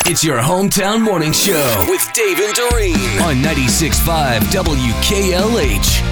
It's your hometown morning show with Dave and Doreen on 96.5 WKLH.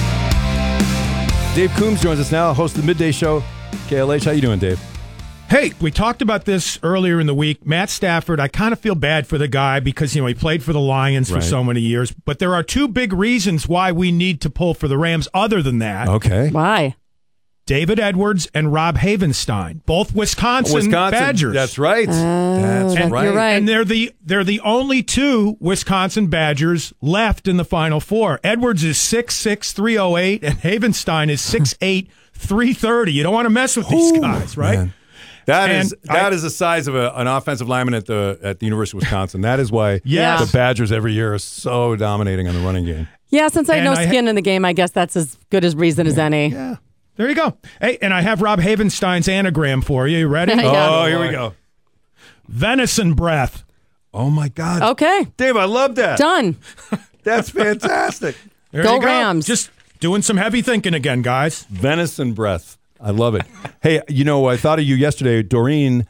Dave Coombs joins us now, host of the Midday Show. KLH, how you doing, Dave? Hey, we talked about this earlier in the week. Matt Stafford, I kind of feel bad for the guy because, he played for the Lions for so many years. But there are two big reasons why we need to pull for the Rams other than that. Okay. Why? David Edwards and Rob Havenstein, both Wisconsin Badgers. That's right. That's right. You're right. And they're the only two Wisconsin Badgers left in the Final Four. Edwards is 6'6", 308, and Havenstein is 6'8", 330. You don't want to mess with these guys, right? Man. That is the size of an offensive lineman at the University of Wisconsin. That is why the Badgers every year are so dominating on the running game. Yeah, since I have no skin in the game, I guess that's as good a reason as any. Yeah. There you go. Hey, and I have Rob Havenstein's anagram for you. You ready? Yeah. Oh, here we go. Venison breath. Oh, my God. Okay. Dave, I love that. Done. That's fantastic. There Go you go. Rams. Just doing some heavy thinking again, guys. Venison breath. I love it. Hey, I thought of you yesterday, Doreen,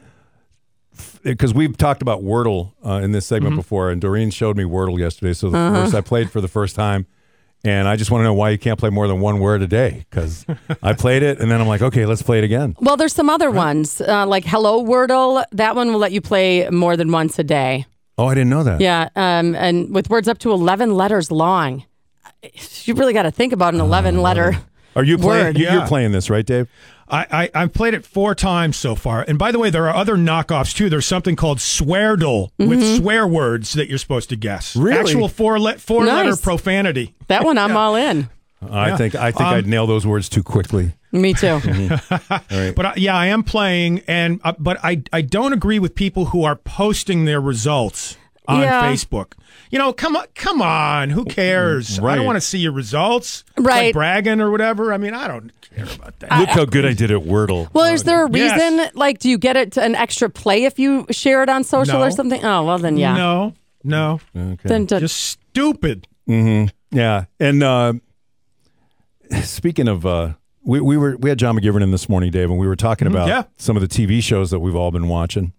because we've talked about Wordle in this segment before, and Doreen showed me Wordle yesterday. So I played for the first time. And I just want to know why you can't play more than one word a day, because I played it, and then I'm like, okay, let's play it again. Well, there's some other ones, like Hello Wordle. That one will let you play more than once a day. Oh, I didn't know that. Yeah, and with words up to 11 letters long. You really got to think about an 11-letter Are you playing? word. You're playing this, right, Dave? I've played it 4 times so far. And by the way, there are other knockoffs, too. There's something called Sweardle with swear words that you're supposed to guess. Really? Actual four-letter Nice. profanity. That one I'm all in. I think I'd nail those words too quickly. Me too. But I am playing, and but I don't agree with people who are posting their results on Facebook. Come on, who cares? Right. I don't want to see your results. It's Right. like bragging or whatever. I mean, I don't care about that. Look how good I did at Wordle. Well, is there a reason? Yes. Like, do you get it an extra play if you share it on social No. or something? Oh, well, then yeah. No. Okay. Then Just stupid. Yeah, and speaking of, we had John McGivern in this morning, Dave, and we were talking about some of the TV shows that we've all been watching.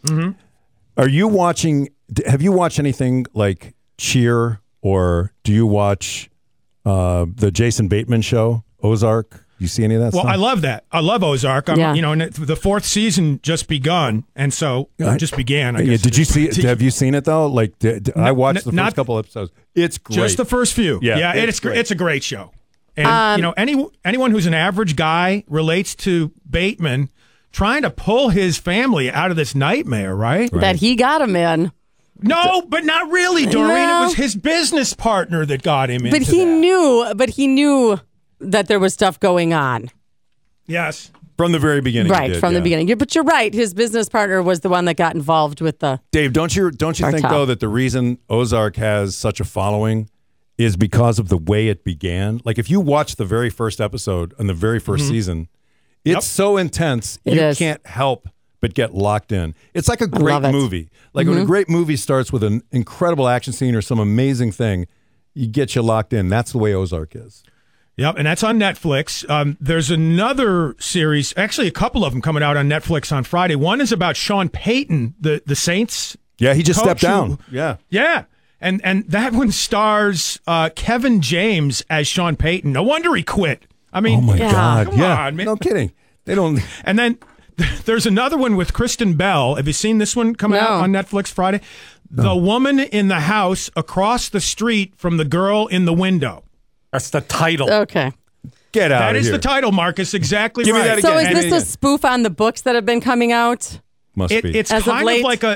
Are you watching? Have you watched anything like Cheer, or do you watch the Jason Bateman show, Ozark? You see any of that Well, stuff? I love that. I love Ozark. Yeah. And the 4th season just begun, and so just began. I guess. Did you see it? Have you seen it though? Like, I watched the not- first couple episodes. It's great. Just the first few. Yeah, it's great. It's a great show. And anyone who's an average guy relates to Bateman trying to pull his family out of this nightmare, right? that he got him in. No, but not really, Doreen. No. It was his business partner that got him into But he that. knew that there was stuff going on. Yes. From the very beginning. Right, he did, from the yeah. beginning. But you're right. His business partner was the one that got involved with the... Dave, don't you think, Cartel. though, that the reason Ozark has such a following is because of the way it began? Like, if you watch the very first episode and the very 1st season, it's so intense, It you is. can't help but get locked in. It's like a great love it. movie. Like, when a great movie starts with an incredible action scene or some amazing thing, you get you locked in. That's the way Ozark is. Yep, and that's on Netflix. There's another series, actually a couple of them coming out on Netflix on Friday. One is about Sean Payton, the Saints. Yeah, he just coach stepped down. who- Yeah. Yeah. And that one stars Kevin James as Sean Payton. No wonder he quit. I mean, Oh, my Yeah. God. Come yeah. on, man. No kidding. They don't... And then there's another one with Kristen Bell. Have you seen this one coming out No. on Netflix Friday? The woman in the house across the street from the girl in the window. That's the title. Okay. Get out That of is here. the title, Marcus. Exactly Give me right. that So again. is this a spoof on the books that have been coming out? Must be. It's As of kind late? of like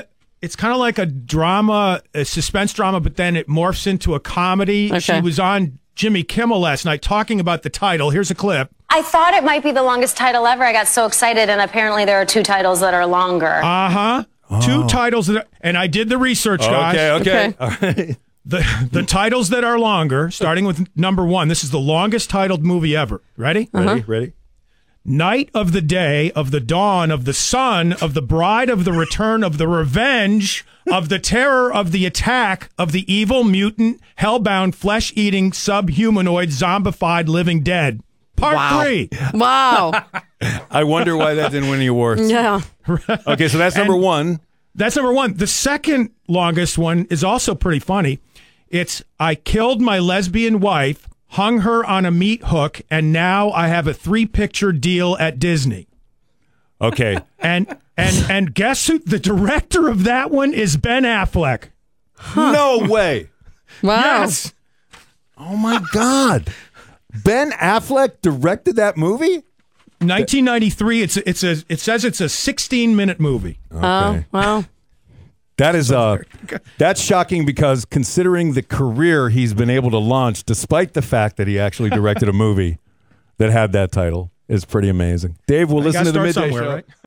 a drama, a suspense drama, but then it morphs into a comedy. Okay. She was on Jimmy Kimmel last night talking about the title. Here's a clip. I thought it might be the longest title ever. I got so excited, and apparently there are 2 titles that are longer. Uh-huh. 2 titles, and I did the research, guys. Okay. Okay. All right. The titles that are longer, starting with number 1. This is the longest titled movie ever. Ready? Ready? Night of the day, of the dawn, of the sun, of the bride, of the return, of the revenge, of the terror, of the attack, of the evil, mutant, hellbound, flesh-eating, subhumanoid, zombified, living dead. Part 3. Wow. I wonder why that didn't win any awards. Yeah. Okay, so that's number 1. That's number one. The second longest one is also pretty funny. It's, I killed my lesbian wife, hung her on a meat hook, and now I have a 3-picture deal at Disney. Okay. And guess who? The director of that one is Ben Affleck. No way. Wow. Yes. Oh, my God. Ben Affleck directed that movie? 1993. It says it's a 16-minute movie. Okay. Oh, well. That is that's shocking because considering the career he's been able to launch, despite the fact that he actually directed a movie that had that title, is pretty amazing. Dave, we'll listen to the Midday Show. Right?